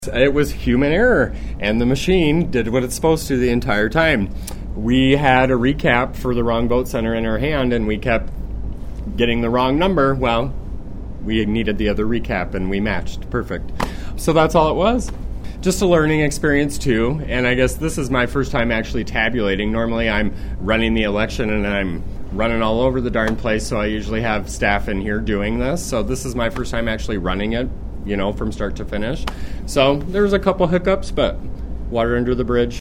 It was human error, and the machine did what it's supposed to the entire time. We had a recap for the wrong vote center in our hand, and we kept getting the wrong number. Well, we needed the other recap, and we matched. Perfect. So that's all it was. Just a learning experience, too, and I guess this is my first time actually tabulating. Normally I'm running the election, and I'm running all over the darn place, so I usually have staff in here doing this. So this is my first time actually running it, from start to finish. So there was a couple hiccups, but water under the bridge.